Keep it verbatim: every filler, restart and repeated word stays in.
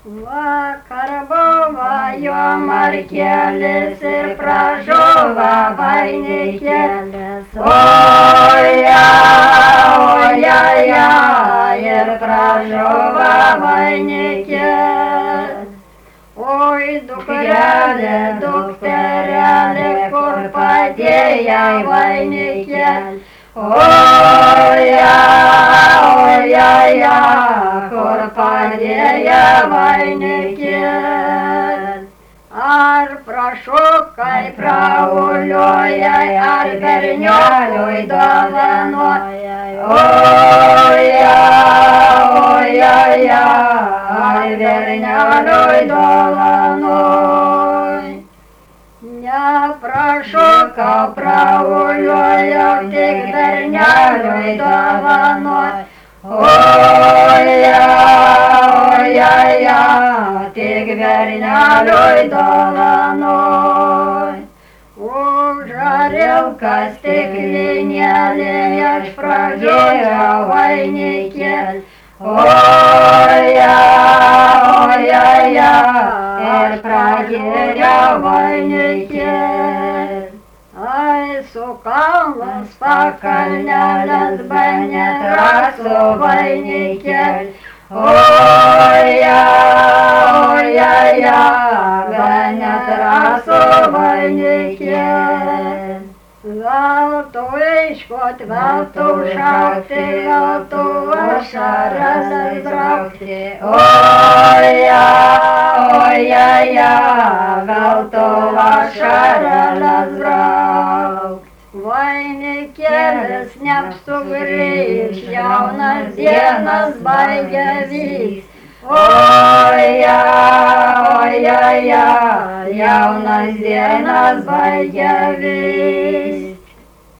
Vakar buvo jo markelis ir pražuvo vainikėlis. Oja, oja, ja, ir pražuvo vainikėlis. Oi, dukrelė, dukterelė, kur padėjai vainikėlį. Oja, oja, ja, kur padėjai vainikėlį. Ar prašokai prauliojai, ar bernioliui dovanojai. Oja, oja, ja, ar bernioliui dovanojai. Neprašokau prauliojau, tik berneliui dovanojai. Oja, oja, ja, tik berneliui dovanojai. Užarilka stiklinėlė, aš pragėriau vainikėlį. Oja, oja, ja, ir pragėriau vainikėlį. Ai, su kalnas pakalnelis, bane trasų vainikėlį. Oja, oja, ja, bane trasų vainikėlį. Veltu iškot, veltu šaukti, veltu ašaras braukti. Oja, oja, ja, veltu ašaras braukti. Vainikėlis neapsugrįž, jaunas dienas baigia vyks. Oja, oja, ja, jaunas dienas baigia vyks.